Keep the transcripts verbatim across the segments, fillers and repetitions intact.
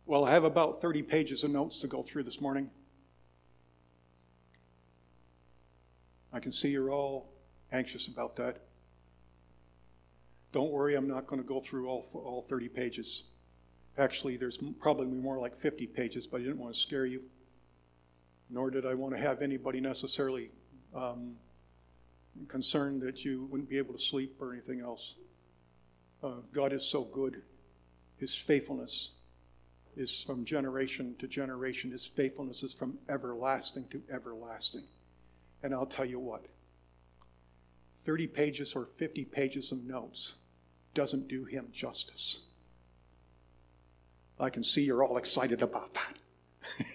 Well, I have about thirty pages of notes to go through this morning. I can see you're all anxious about that. Don't worry, I'm not going to go through all all thirty pages. Actually, there's probably more like fifty pages, but I didn't want to scare you. Nor did I want to have anybody necessarily um, concerned that you wouldn't be able to sleep or anything else. Uh, God is so good. His faithfulness is from generation to generation. His faithfulness is from everlasting to everlasting. And I'll tell you what, thirty pages or fifty pages of notes doesn't do him justice. I can see you're all excited about that.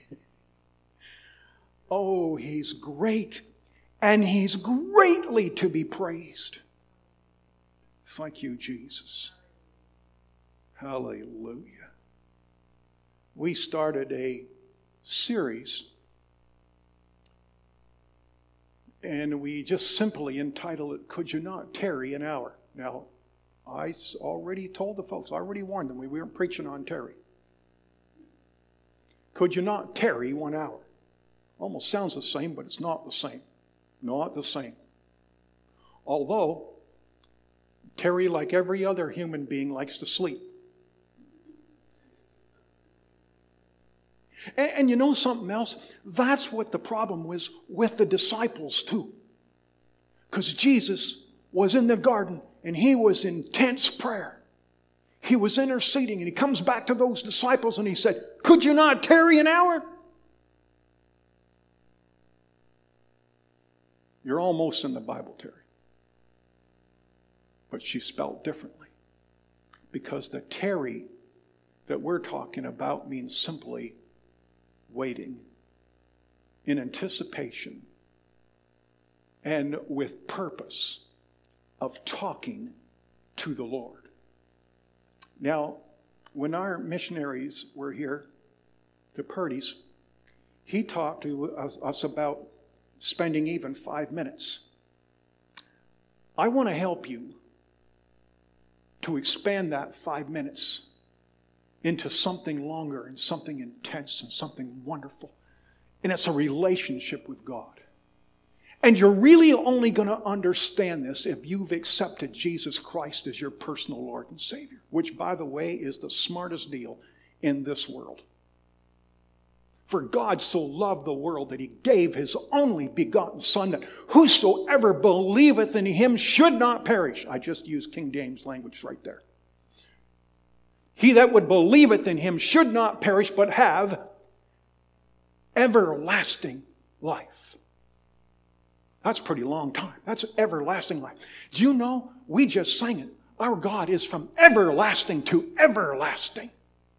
Oh, he's great, and he's greatly to be praised. Thank you, Jesus. Hallelujah. We started a series, and we just simply entitled it, Could You Not Tarry an Hour? Now, I already told the folks, I already warned them, we weren't preaching on tarry. Could you not tarry one hour? Almost sounds the same, but it's not the same. Not the same. Although, Terry, like every other human being, likes to sleep. And, and you know something else? That's what the problem was with the disciples too. Because Jesus was in the garden and he was in intense prayer. He was interceding and he comes back to those disciples and he said, could you not tarry an hour? You're almost in the Bible, Terry. But she's spelled differently. Because the tarry that we're talking about means simply waiting in anticipation and with purpose of talking to the Lord. Now, when our missionaries were here to Purdy's, he talked to us, us about spending even five minutes. I want to help you to expand that five minutes into something longer and something intense and something wonderful. And it's a relationship with God. And you're really only going to understand this if you've accepted Jesus Christ as your personal Lord and Savior, which, by the way, is the smartest deal in this world. For God so loved the world that he gave his only begotten Son, that whosoever believeth in him should not perish. I just used King James language right there. He that would believeth in him should not perish, but have everlasting life. That's a pretty long time. That's everlasting life. Do you know, we just sang it. Our God is from everlasting to everlasting.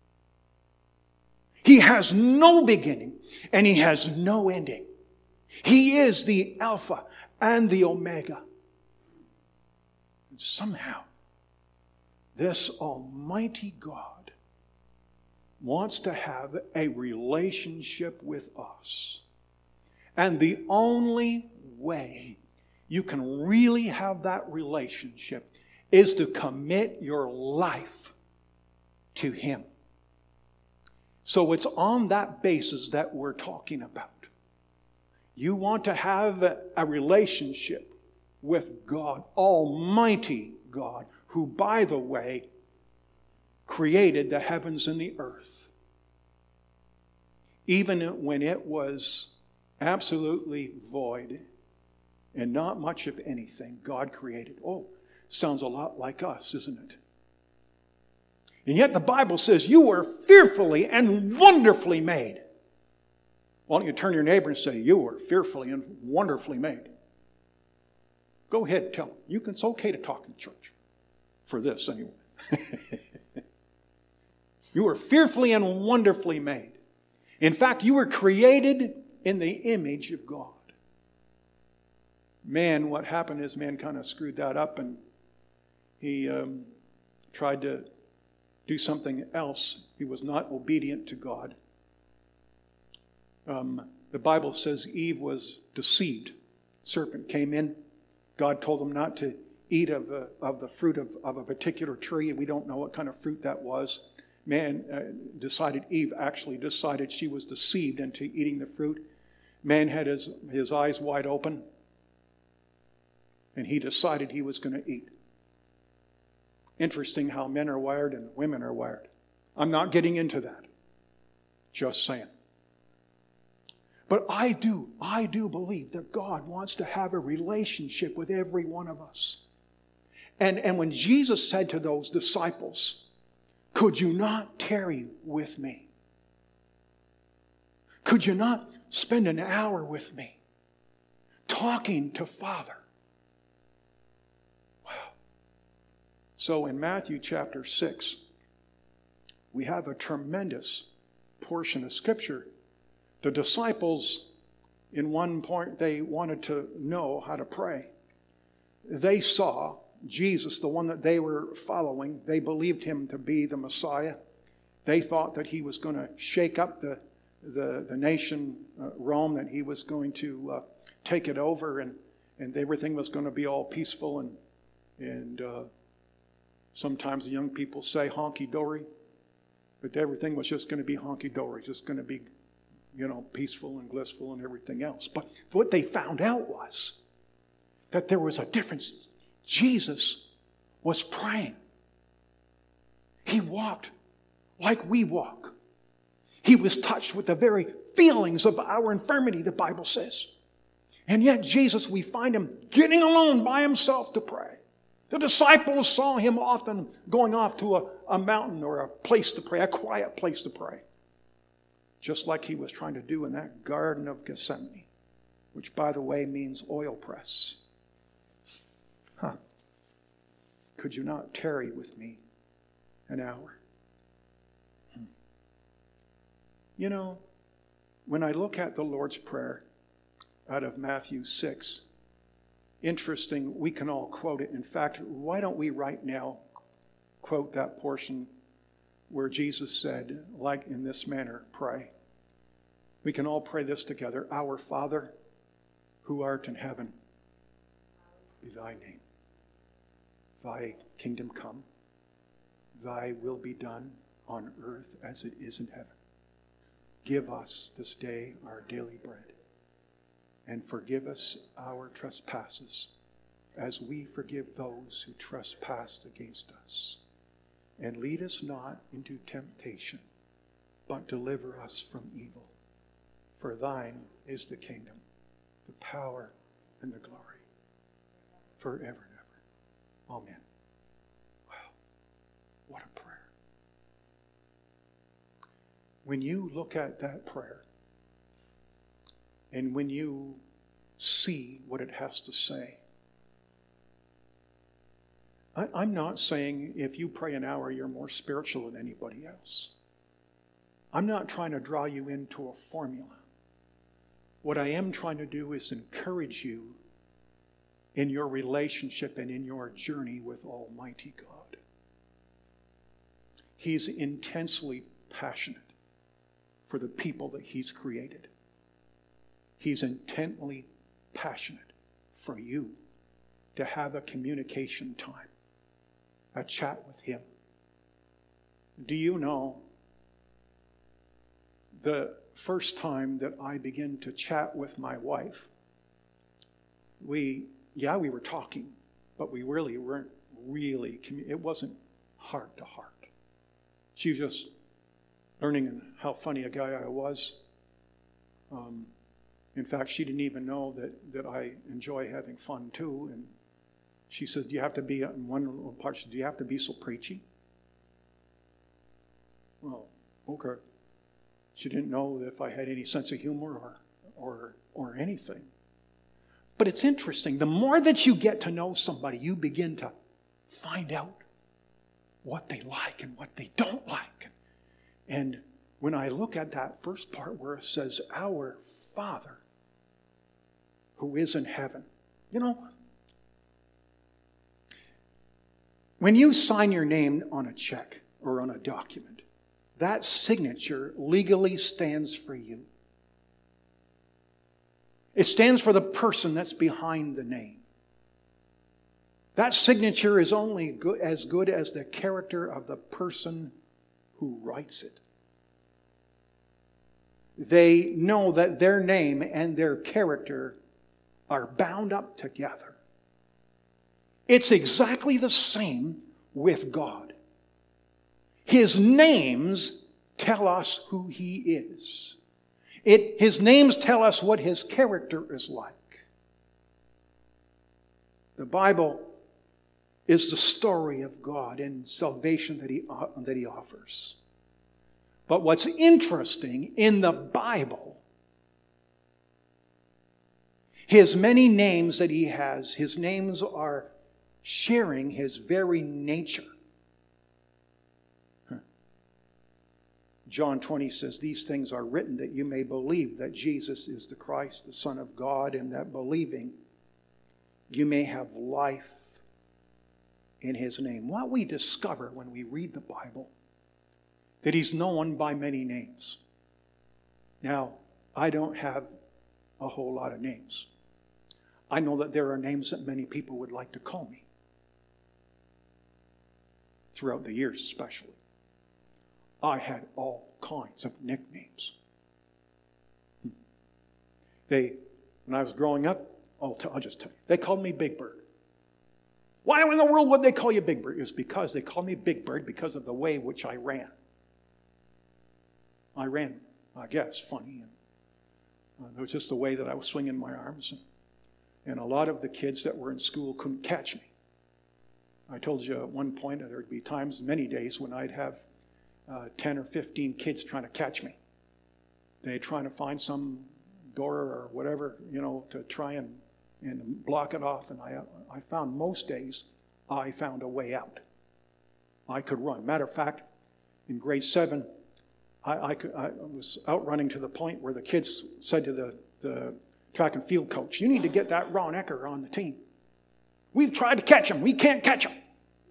He has no beginning and he has no ending. He is the Alpha and the Omega. And somehow, this Almighty God wants to have a relationship with us. And the only way you can really have that relationship is to commit your life to him. So it's on that basis that we're talking about. You want to have a relationship with God, Almighty God, who, by the way, created the heavens and the earth. Even when it was absolutely void and not much of anything, God created. Oh, sounds a lot like us, isn't it? And yet the Bible says you were fearfully and wonderfully made. Why don't you turn to your neighbor and say, you were fearfully and wonderfully made. Go ahead and tell them. You can, it's okay to talk in church. For this, anyway. You were fearfully and wonderfully made. In fact, you were created in the image of God. Man, what happened is man kind of screwed that up and he um, tried to do something else. He was not obedient to God. Um, the Bible says Eve was deceived. Serpent came in. God told him not to eat of, a, of the fruit of, of a particular tree. We don't know what kind of fruit that was. Man uh, decided, Eve actually decided she was deceived into eating the fruit. Man had his, his eyes wide open, and he decided he was going to eat. Interesting how men are wired and women are wired. I'm not getting into that. Just saying. But I do, I do believe that God wants to have a relationship with every one of us. And, and when Jesus said to those disciples, could you not tarry with me? Could you not spend an hour with me talking to Father? Wow. So in Matthew chapter six, we have a tremendous portion of Scripture. The disciples, in one point, they wanted to know how to pray. They saw Jesus, the one that they were following. They believed him to be the Messiah. They thought that he was going to shake up the, the, the nation, uh, Rome, that he was going to uh, take it over, and, and everything was going to be all peaceful. And, and uh, sometimes the young people say honky-dory, but everything was just going to be honky-dory, just going to be, you know, peaceful and blissful and everything else. But what they found out was that there was a difference. Jesus was praying. He walked like we walk. He was touched with the very feelings of our infirmity, the Bible says. And yet Jesus, we find him getting alone by himself to pray. The disciples saw him often going off to a, a mountain or a place to pray, a quiet place to pray. Just like he was trying to do in that Garden of Gethsemane, which, by the way, means oil press. Huh. Could you not tarry with me an hour? Hmm. You know, when I look at the Lord's Prayer out of Matthew six, interesting, we can all quote it. In fact, why don't we right now quote that portion where Jesus said, like in this manner, pray. We can all pray this together. Our Father, who art in heaven, be thy name. Thy kingdom come. Thy will be done on earth as it is in heaven. Give us this day our daily bread. And forgive us our trespasses, as we forgive those who trespass against us. And lead us not into temptation, but deliver us from evil. For thine is the kingdom, the power, and the glory, forever and ever. Amen. Wow, what a prayer. When you look at that prayer, and when you see what it has to say, I, I'm not saying if you pray an hour, you're more spiritual than anybody else. I'm not trying to draw you into a formula. What I am trying to do is encourage you in your relationship and in your journey with Almighty God. He's intensely passionate for the people that he's created. He's intently passionate for you to have a communication time, a chat with him. Do you know the first time that I began to chat with my wife, we, yeah, we were talking, but we really weren't really, it wasn't heart to heart. She was just learning how funny a guy I was. Um, in fact, she didn't even know that, that I enjoy having fun too. And she says, do you have to be, in one little part, she said, do you have to be so preachy? Well, okay. She didn't know if I had any sense of humor or, or, or anything. But it's interesting. The more that you get to know somebody, you begin to find out what they like and what they don't like. And when I look at that first part where it says, our Father who is in heaven, you know, when you sign your name on a check or on a document, that signature legally stands for you. It stands for the person that's behind the name. That signature is only good, as good as the character of the person who writes it. They know that their name and their character are bound up together. It's exactly the same with God. His names tell us who He is. It, his names tell us what His character is like. The Bible is the story of God and salvation that He, uh, that He offers. But what's interesting in the Bible, His many names that He has, His names are sharing His very nature. Huh. John twenty says, these things are written that you may believe that Jesus is the Christ, the Son of God, and that believing you may have life in His name. What we discover when we read the Bible, that He's known by many names. Now, I don't have a whole lot of names. I know that there are names that many people would like to call me. Throughout the years especially. I had all kinds of nicknames. They, when I was growing up, I'll, tell, I'll just tell you, they called me Big Bird. Why in the world would they call you Big Bird? It was because they called me Big Bird because of the way which I ran. I ran, I guess, funny. And, uh, it was just the way that I was swinging my arms. And, and a lot of the kids that were in school couldn't catch me. I told you at one point that there would be times, many days, when I'd have uh, ten or fifteen kids trying to catch me. They're trying to find some door or whatever, you know, to try and, and block it off. And I, I found most days, I found a way out. I could run. Matter of fact, in grade seven, I, I, could, I was out running to the point where the kids said to the, the track and field coach, you need to get that Ron Ecker on the team. We've tried to catch him. We can't catch him.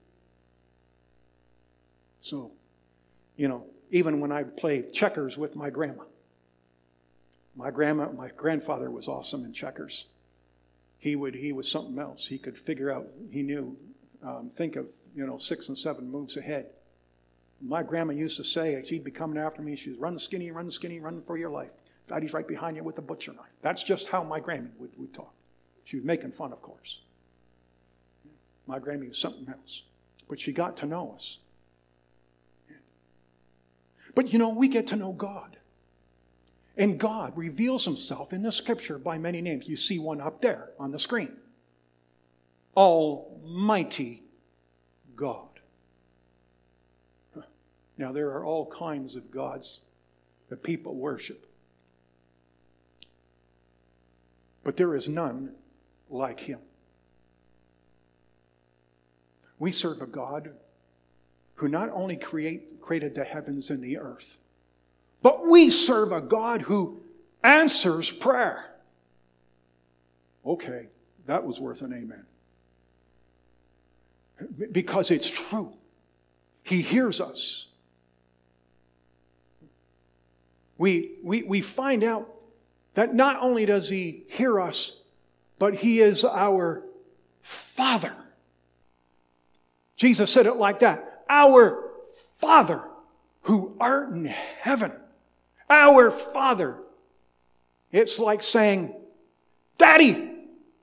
So, you know, even when I played checkers with my grandma, my grandma, my grandfather was awesome in checkers. He would, he was something else. He could figure out, he knew, um, think of, you know, six and seven moves ahead. My grandma used to say, she'd be coming after me, she'd run skinny, run skinny, run for your life. Daddy's right behind you with a butcher knife. That's just how my Grammy would, would talk. She was making fun, of course. My Grammy was something else. But she got to know us. But you know, we get to know God. And God reveals Himself in the Scripture by many names. You see one up there on the screen. Almighty God. Now, there are all kinds of gods that people worship. But there is none like Him. We serve a God who not only create, created the heavens and the earth, but we serve a God who answers prayer. Okay, that was worth an amen. Because it's true. He hears us. We, we, we find out that not only does He hear us, but He is our Father. Jesus said it like that. Our Father who art in heaven. Our Father. It's like saying, Daddy.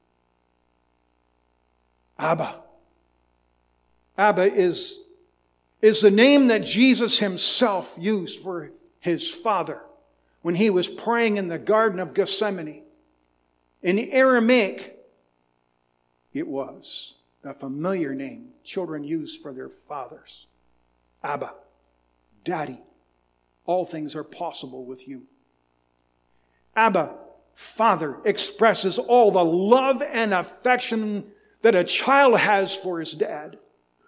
Abba. Abba is, is the name that Jesus Himself used for His Father when He was praying in the Garden of Gethsemane. In Aramaic, it was a familiar name children use for their fathers. Abba, Daddy. All things are possible with you. Abba, Father, expresses all the love and affection that a child has for his dad.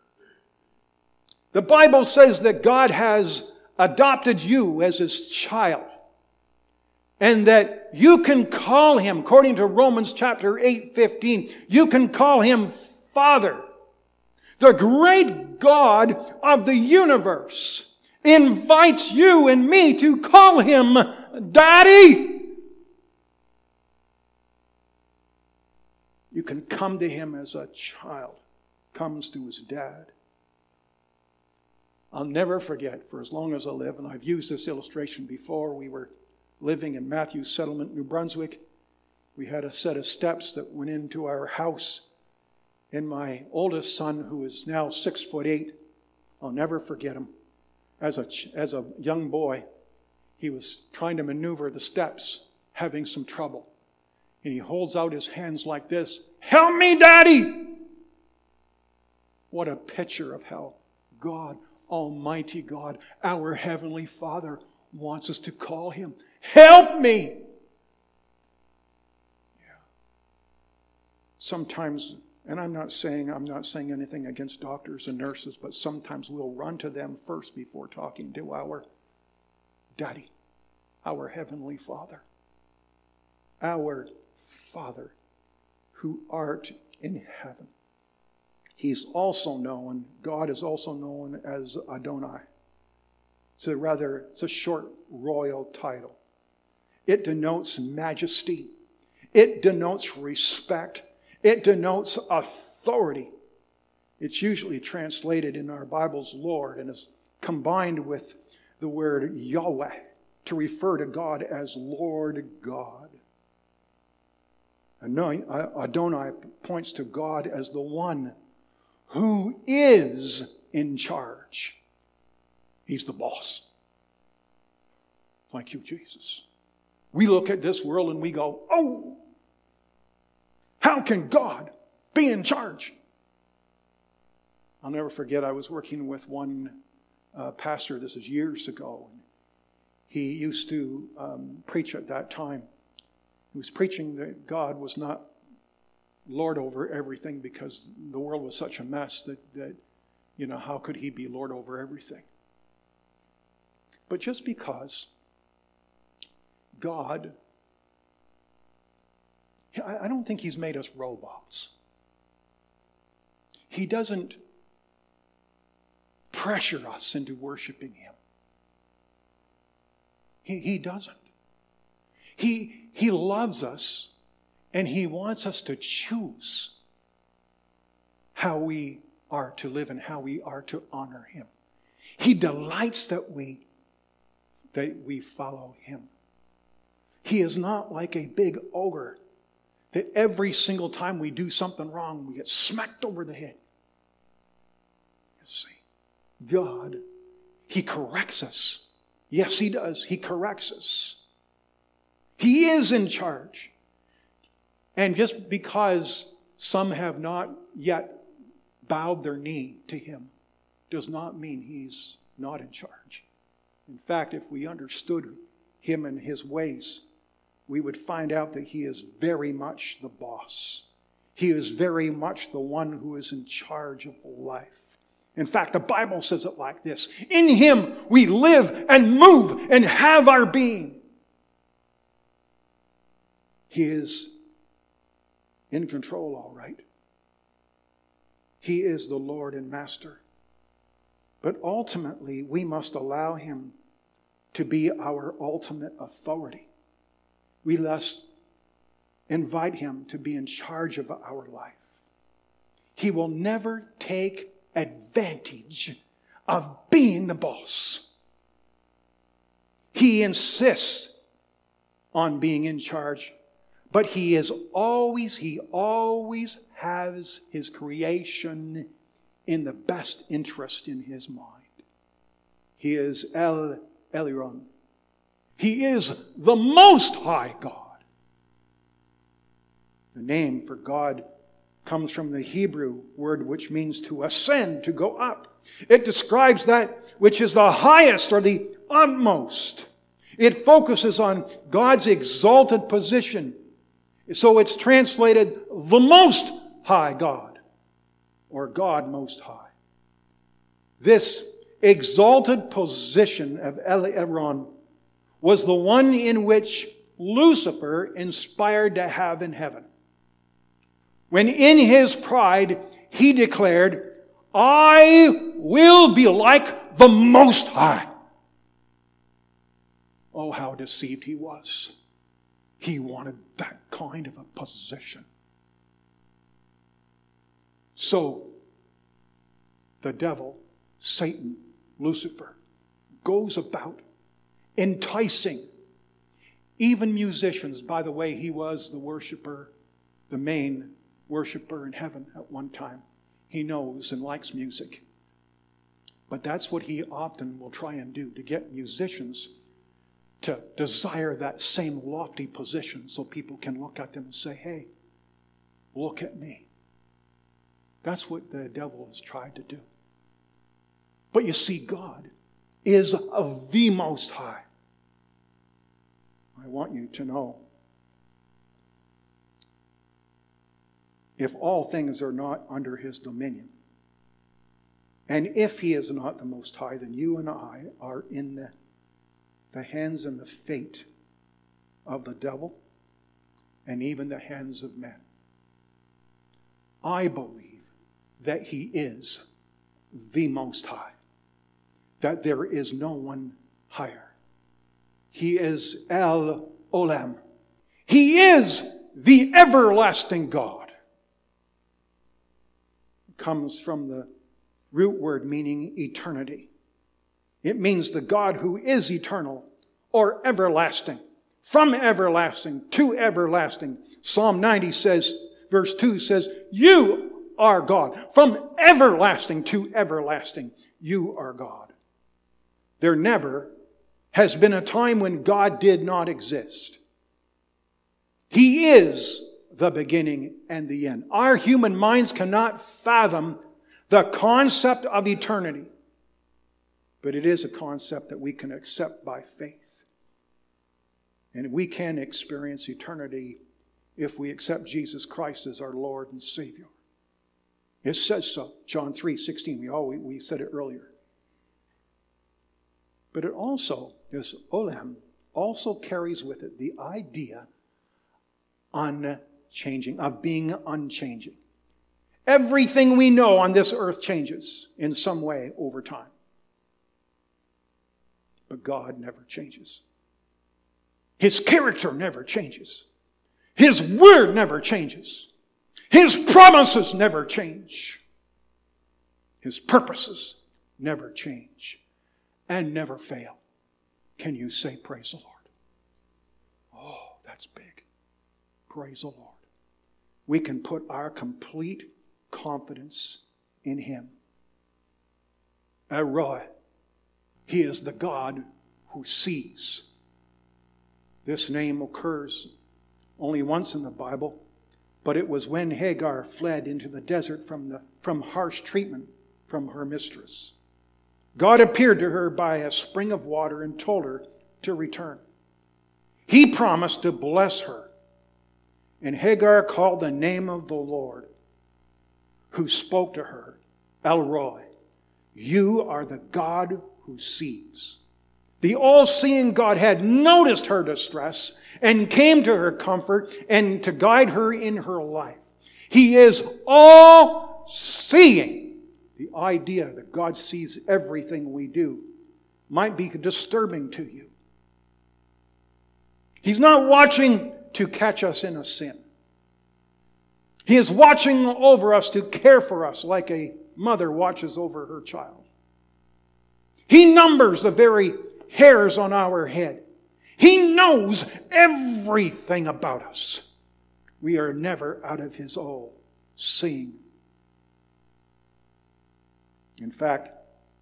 The Bible says that God has adopted you as His child. And that you can call Him, according to Romans chapter eight, fifteen, you can call Him Father. The great God of the universe invites you and me to call Him Daddy. You can come to Him as a child comes to his dad. I'll never forget for as long as I live, and I've used this illustration before. We were living in Matthews Settlement, New Brunswick. We had a set of steps that went into our house. And my oldest son, who is now six foot eight, I'll never forget him. As a, as a young boy, he was trying to maneuver the steps, having some trouble. And he holds out his hands like this, "Help me, Daddy!" What a picture of how God, Almighty God, our Heavenly Father, wants us to call Him. Help me! Yeah. Sometimes, and I'm not saying I'm not saying anything against doctors and nurses, but sometimes we'll run to them first before talking to our Daddy, our Heavenly Father. Our Father who art in heaven. He's also known, God is also known as Adonai. It's a rather, it's a short royal title. It denotes majesty. It denotes respect. It denotes authority. It's usually translated in our Bibles Lord and is combined with the word Yahweh to refer to God as Lord God. Adonai points to God as the one who is in charge. He's the boss. Thank you, Jesus. We look at this world and we go, oh, how can God be in charge? I'll never forget, I was working with one uh, pastor, this is years ago. He used to um, preach at that time. He was preaching that God was not Lord over everything because the world was such a mess that, that, you know, how could He be Lord over everything? But just because God, I don't think He's made us robots. He doesn't pressure us into worshiping Him. He, he doesn't. He, he loves us, and He wants us to choose how we are to live and how we are to honor Him. He delights that we, that we follow Him. He is not like a big ogre that every single time we do something wrong, we get smacked over the head. You see, God, He corrects us. Yes, He does. He corrects us. He is in charge. And just because some have not yet bowed their knee to Him does not mean He's not in charge. In fact, if we understood Him and His ways, we would find out that He is very much the boss. He is very much the one who is in charge of life. In fact, the Bible says it like this: in Him we live and move and have our being. He is in control, all right. He is the Lord and Master. But ultimately, we must allow Him to be our ultimate authority. We must invite Him to be in charge of our life. He will never take advantage of being the boss. He insists on being in charge. But He is always, He always has His creation in the best interest in His mind. He is El Elyon. He is the Most High God. The name for God comes from the Hebrew word which means to ascend, to go up. It describes that which is the highest or the utmost. It focuses on God's exalted position. So it's translated the Most High God, or God Most High. This exalted position of El Elyon was the one in which Lucifer inspired to have in heaven. When in his pride he declared, I will be like the Most High. Oh, how deceived he was. He wanted that kind of a position. So, the devil, Satan, Lucifer, goes about enticing even musicians. By the way, he was the worshiper, the main worshiper in heaven at one time. He knows and likes music. But that's what he often will try and do, to get musicians to desire that same lofty position so people can look at them and say, hey, look at me. That's what the devil has tried to do. But you see, God is of the Most High. I want you to know, if all things are not under his dominion, and if he is not the Most High, then you and I are in the, the hands and the fate of the devil and even the hands of men. I believe that he is the Most High, that there is no one higher. He is El Olam. He is the everlasting God. It comes from the root word meaning eternity. It means the God who is eternal or everlasting. From everlasting to everlasting. Psalm ninety says, verse two says, you are God. From everlasting to everlasting, you are God. There never has been a time when God did not exist. He is the beginning and the end. Our human minds cannot fathom the concept of eternity, but it is a concept that we can accept by faith. And we can experience eternity if we accept Jesus Christ as our Lord and Savior. It says so, John three sixteen. We, all, we, we said it earlier. But it also, this Olam, also carries with it the idea unchanging, of being unchanging. Everything we know on this earth changes in some way over time. But God never changes. His character never changes. His word never changes. His promises never change. His purposes never change and never fail. Can you say praise the Lord? Oh, that's big. Praise the Lord. We can put our complete confidence in Him. Elroy. He is the God who sees. This name occurs only once in the Bible, but it was when Hagar fled into the desert from, the, from harsh treatment from her mistress. God appeared to her by a spring of water and told her to return. He promised to bless her. And Hagar called the name of the Lord, who spoke to her, Elroy. You are the God who sees. The all-seeing God had noticed her distress and came to her comfort and to guide her in her life. He is all-seeing. The idea that God sees everything we do might be disturbing to you. He's not watching to catch us in a sin. He is watching over us to care for us like a mother watches over her child. He numbers the very hairs on our head. He knows everything about us. We are never out of His all-seeing. In fact,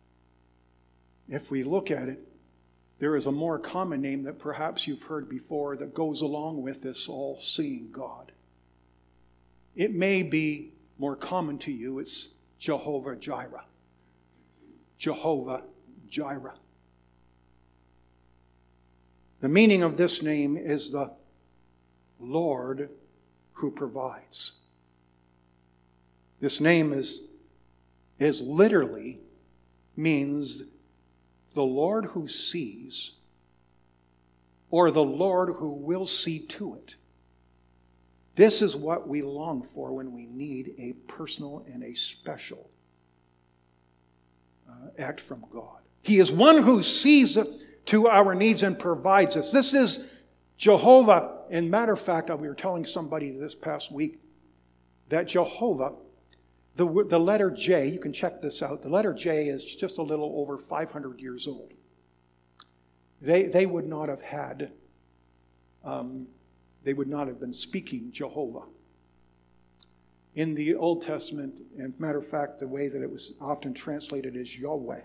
if we look at it, there is a more common name that perhaps you've heard before that goes along with this all-seeing God. It may be more common to you. It's Jehovah Jireh. Jehovah Jireh. The meaning of this name is the Lord who provides. This name is, is literally means the Lord who sees, or the Lord who will see to it. This is what we long for when we need a personal and a special uh, act from God. He is one who sees to our needs and provides us. This is Jehovah. In matter of fact, we were telling somebody this past week that Jehovah, The, the letter J, you can check this out, the letter J is just a little over five hundred years old. They, they would not have had, um, they would not have been speaking Jehovah. In the Old Testament, and matter of fact, the way that it was often translated is Yahweh.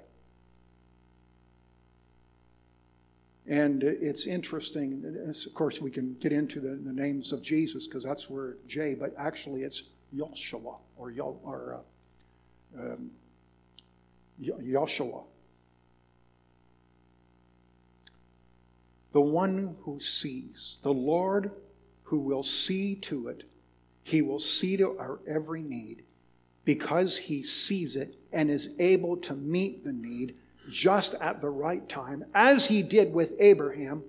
And it's interesting, of course we can get into the, the names of Jesus because that's where J, but actually it's Yoshua or, Yo, or uh, um, Yoshua. The one who sees, the Lord who will see to it. He will see to our every need because he sees it and is able to meet the need just at the right time, as he did with Abraham,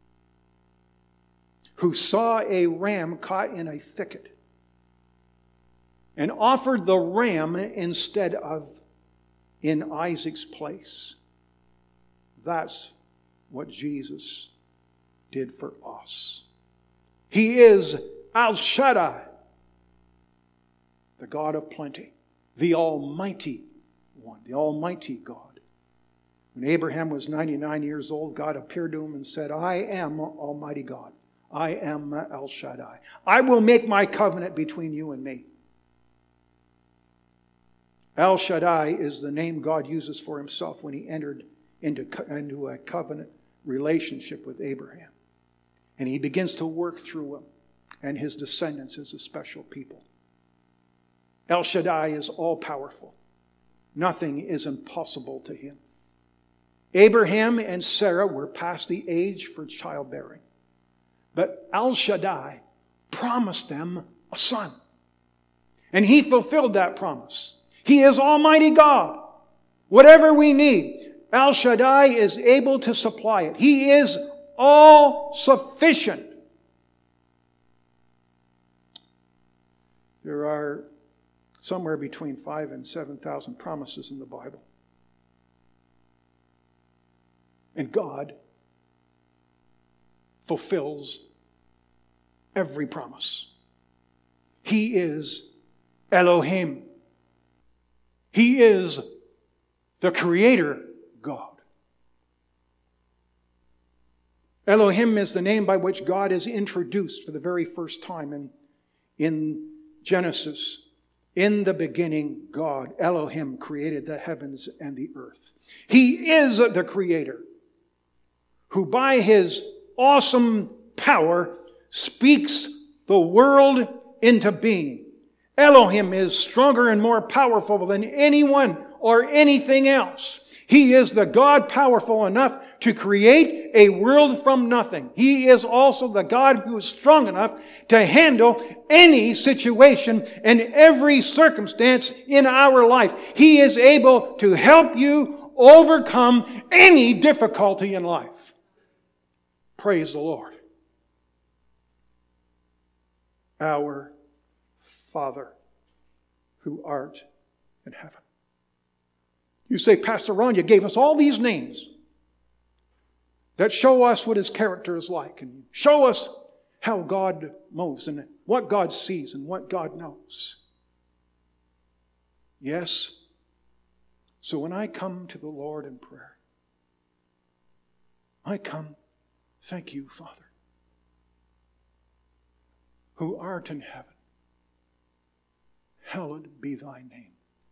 who saw a ram caught in a thicket and offered the ram instead of in Isaac's place. That's what Jesus did for us. He is El Shaddai, the God of plenty, the Almighty One, the Almighty God. When Abraham was ninety-nine years old, God appeared to him and said, I am Almighty God. I am El Shaddai. I will make my covenant between you and me. El Shaddai is the name God uses for himself when he entered into, into a covenant relationship with Abraham. And he begins to work through him and his descendants as a special people. El Shaddai is all-powerful. Nothing is impossible to him. Abraham and Sarah were past the age for childbearing. But El Shaddai promised them a son. And he fulfilled that promise. He is Almighty God. Whatever we need, El Shaddai is able to supply it. He is all sufficient. There are somewhere between five and seven thousand promises in the Bible. And God fulfills every promise. He is Elohim. He is the Creator God. Elohim is the name by which God is introduced for the very first time in, in Genesis. In the beginning, God, Elohim, created the heavens and the earth. He is the Creator, who by his awesome power speaks the world into being. Elohim is stronger and more powerful than anyone or anything else. He is the God powerful enough to create a world from nothing. He is also the God who is strong enough to handle any situation and every circumstance in our life. He is able to help you overcome any difficulty in life. Praise the Lord. Our Father, who art in heaven. You say, Pastor Ron, you gave us all these names that show us what his character is like and show us how God moves and what God sees and what God knows. Yes. So when I come to the Lord in prayer, I come, thank you, Father, who art in heaven. Hallowed be thy name.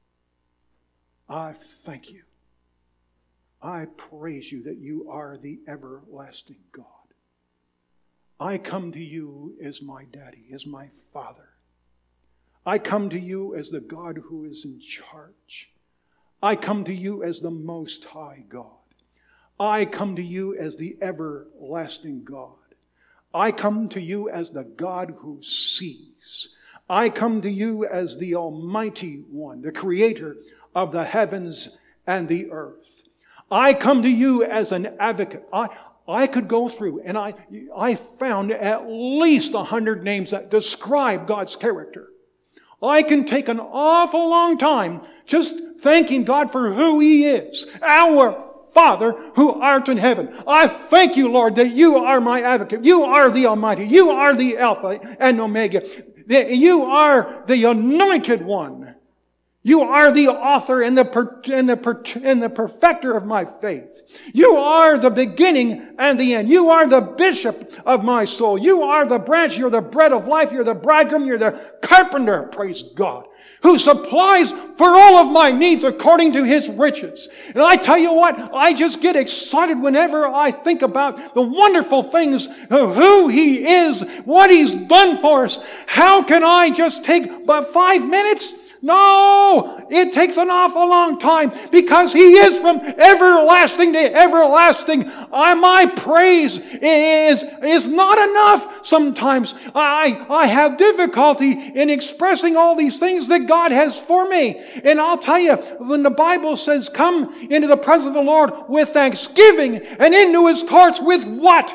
I thank you. I praise you that you are the everlasting God. I come to you as my daddy, as my father. I come to you as the God who is in charge. I come to you as the Most High God. I come to you as the everlasting God. I come to you as the God who sees. I come to you as the Almighty One, the Creator of the heavens and the earth. I come to you as an advocate. I, I could go through and I, I found at least a hundred names that describe God's character. I can take an awful long time just thanking God for who He is. Our Father who art in heaven. I thank you, Lord, that you are my advocate. You are the Almighty. You are the Alpha and Omega. You are the Anointed One. You are the author and the, per, and, the per, and the perfecter of my faith. You are the beginning and the end. You are the bishop of my soul. You are the branch. You're the bread of life. You're the bridegroom. You're the carpenter, praise God, who supplies for all of my needs according to His riches. And I tell you what, I just get excited whenever I think about the wonderful things of who He is, what He's done for us. How can I just take but five minutes? No, it takes an awful long time because He is from everlasting to everlasting. I, my praise is, is not enough sometimes. I, I have difficulty in expressing all these things that God has for me. And I'll tell you, when the Bible says, come into the presence of the Lord with thanksgiving and into His courts with what?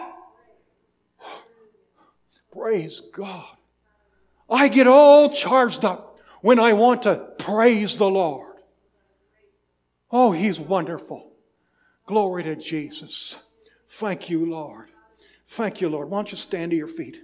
Praise God. I get all charged up when I want to praise the Lord. Oh, He's wonderful. Glory to Jesus. Thank you, Lord. Thank you, Lord. Why don't you stand to your feet?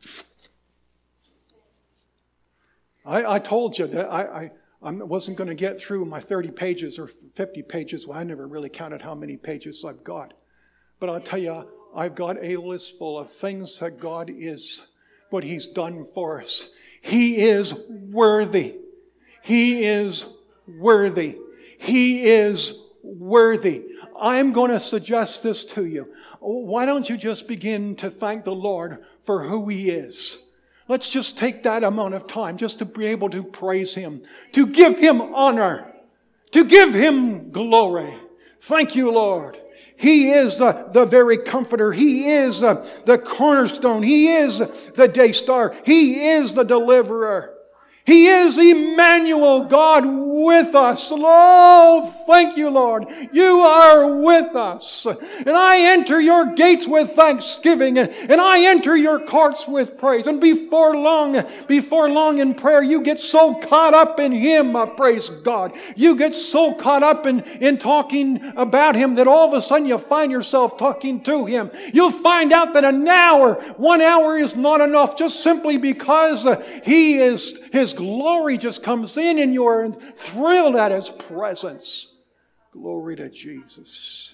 I, I told you that I, I, I wasn't going to get through my thirty pages or fifty pages. Well, I never really counted how many pages I've got. But I'll tell you, I've got a list full of things that God is, what He's done for us. He is worthy. He is worthy. He is worthy. I'm going to suggest this to you. Why don't you just begin to thank the Lord for who He is? Let's just take that amount of time just to be able to praise Him, to give Him honor, to give Him glory. Thank you, Lord. He is the, the very comforter. He is the, the cornerstone. He is the day star. He is the deliverer. He is Emmanuel, God with us. Oh, thank you, Lord. You are with us. And I enter your gates with thanksgiving, and, and I enter your courts with praise. And before long, before long in prayer, you get so caught up in Him, uh, praise God. You get so caught up in, in talking about Him that all of a sudden you find yourself talking to Him. You'll find out that an hour, one hour is not enough, just simply because uh, He is, His glory just comes in and you're thrilled at His presence. Glory to Jesus.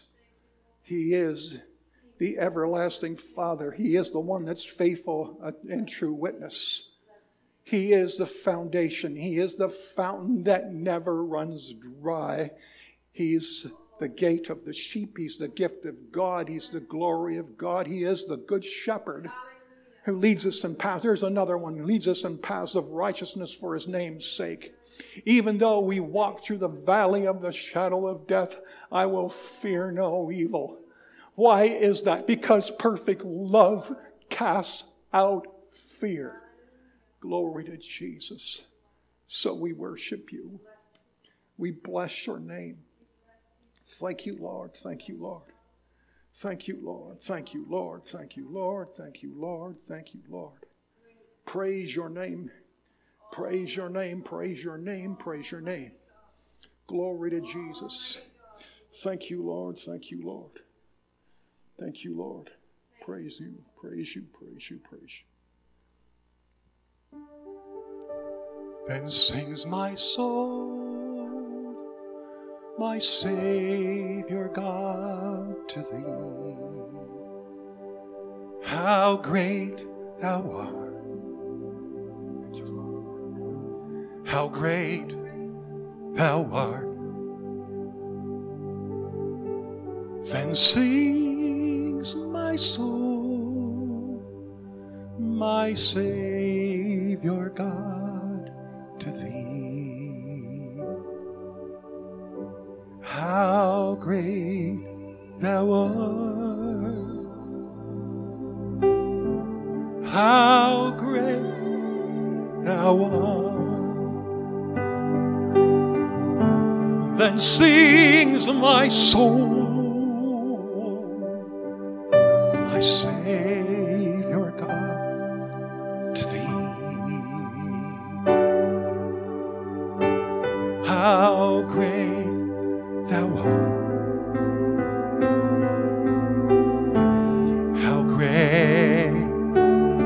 He is the everlasting Father. He is the one that's faithful and true witness. He is the foundation. He is the fountain that never runs dry. He's the gate of the sheep. He's the gift of God. He's the glory of God. He is the good shepherd who leads us in paths. There's another one who leads us in paths of righteousness for His name's sake. Even though we walk through the valley of the shadow of death, I will fear no evil. Why is that? Because perfect love casts out fear. Glory to Jesus. So we worship You. We bless Your name. Thank You, Lord. Thank You, Lord. Thank You, Lord. Thank You, Lord. Thank You, Lord. Thank You, Lord. Thank You, Lord. Praise Your name. Praise Your name. Praise Your name. Praise Your name. Glory to Jesus. Thank You, Lord. Thank You, Lord. Thank You, Lord. Praise You. Praise You. Praise You. Praise You. Then sings my soul, my Savior God, to Thee. How great Thou art. Thank You, Lord. How great Thou art. Then sings my soul, my Savior God, to Thee. How great Thou art. How great Thou art. Then sings my soul, my Savior God, to Thee. How great Thou art. How great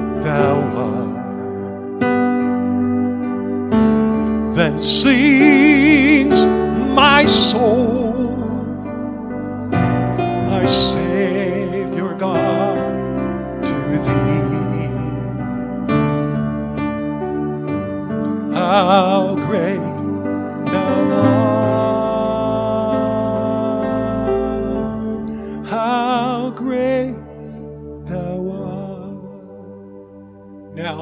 Thou art. Then sing my Savior God, to Thee. How great Thou art, how great Thou art. Now,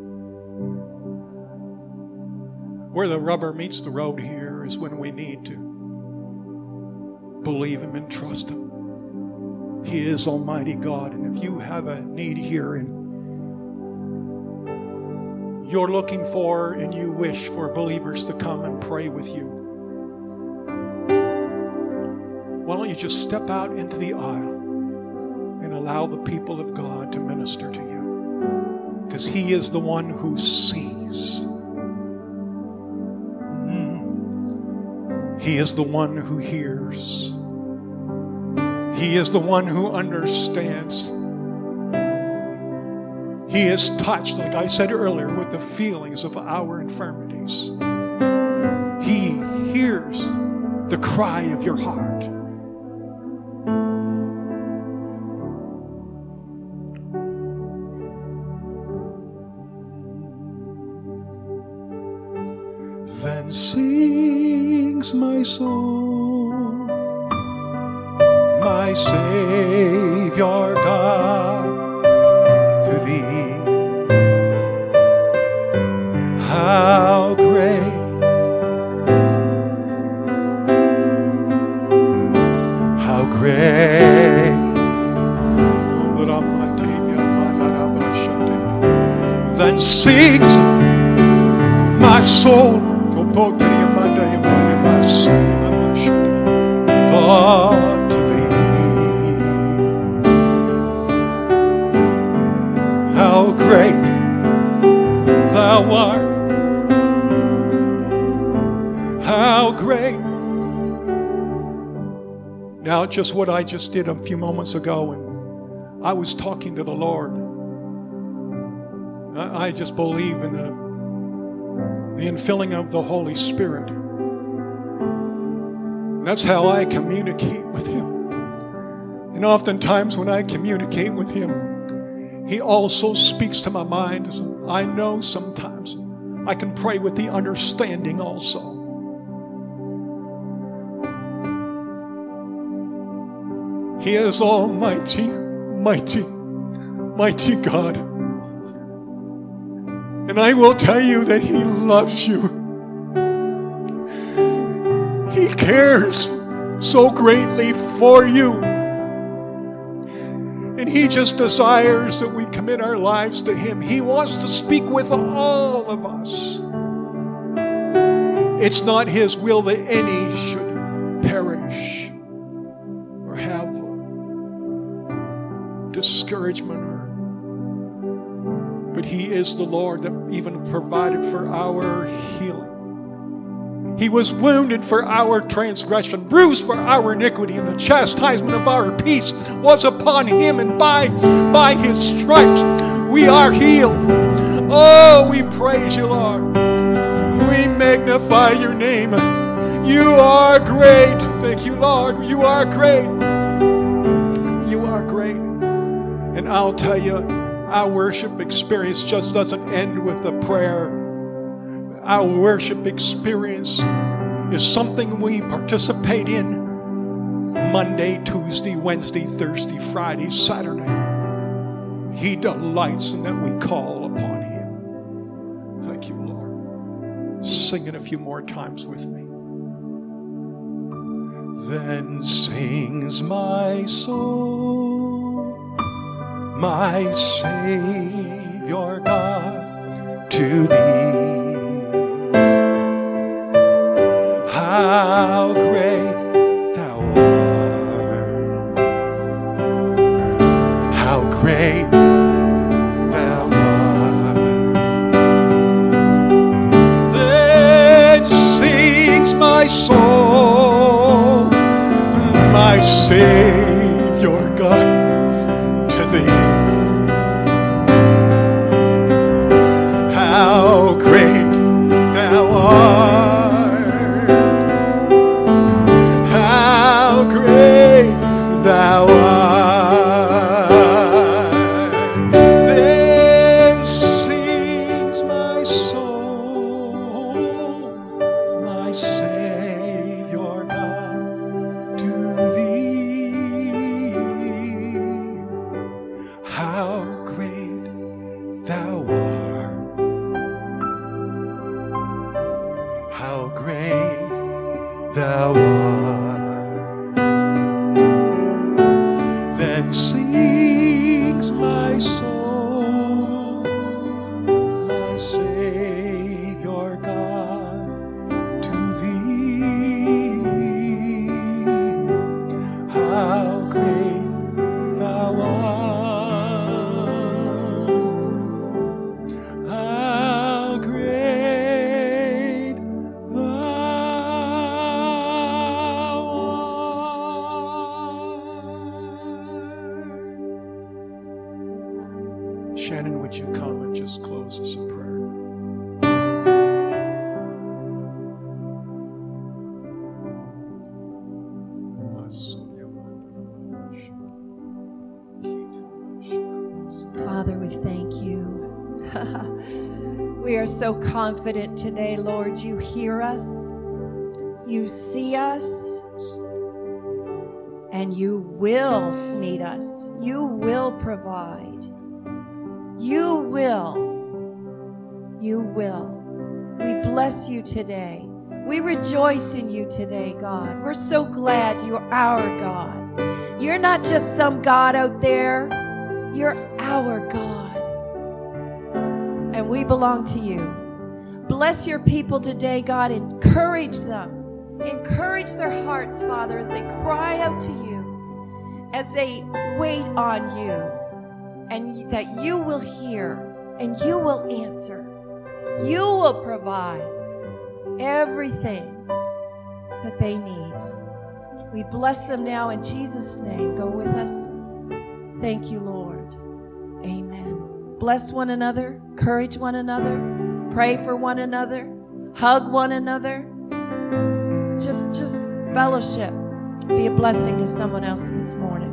where the rubber meets the road here is when we need to believe Him and trust Him. He is Almighty God. And if you have a need here and you're looking for and you wish for believers to come and pray with you, why don't you just step out into the aisle and allow the people of God to minister to you? Because He is the one who sees. Mm. He is the one who hears. He is the one who understands. He is touched, like I said earlier, with the feelings of our infirmities. He hears the cry of your heart. Then sings my soul, my Savior God, to Thee. How great, how great. Then sings my soul, God to Thee. How great Thou art, how great. Now, just what I just did a few moments ago, and I was talking to the Lord. I, I just believe in the, the infilling of the Holy Spirit. And that's how I communicate with Him. And oftentimes when I communicate with Him, He also speaks to my mind. I know sometimes I can pray with the understanding also. He is almighty, mighty, mighty God. And I will tell you that He loves you. He cares so greatly for you. And He just desires that we commit our lives to Him. He wants to speak with all of us. It's not His will that any should perish or have discouragement, or, but He is the Lord that even provided for our healing. He was wounded for our transgression, bruised for our iniquity, and the chastisement of our peace was upon Him, and by, by His stripes we are healed. Oh, we praise You, Lord. We magnify Your name. You are great. Thank You, Lord. You are great. You are great. And I'll tell you, our worship experience just doesn't end with the prayer. Our worship experience is something we participate in Monday, Tuesday, Wednesday, Thursday, Friday, Saturday. He delights in that we call upon Him. Thank You, Lord. Sing it a few more times with me. Then sings my soul, my Savior God, to Thee. How great Thou art, how great Thou art. Then sings my soul, my Savior God, to Thee. How great Thou art, how great Thou Sings my soul, my Savior God, to thee. How great thou art, how great thou art. Shannon, would you come and just close us in prayer? Father, we thank you. We are so confident today, Lord. You hear us, you see us, and you will meet us. You will provide. You will. You will. We bless you today. We rejoice in you today, God. We're so glad you're our God. You're not just some God out there. You're our God. And we belong to you. Bless your people today, God. Encourage them. Encourage their hearts, Father, as they cry out to you, as they wait on you, and that you will hear and you will answer. You will provide everything that they need. We bless them now in Jesus' name. Go with us. Thank you, Lord. Amen. Bless one another. Encourage one another. Pray for one another. Hug one another. Just, just fellowship. Be a blessing to someone else this morning.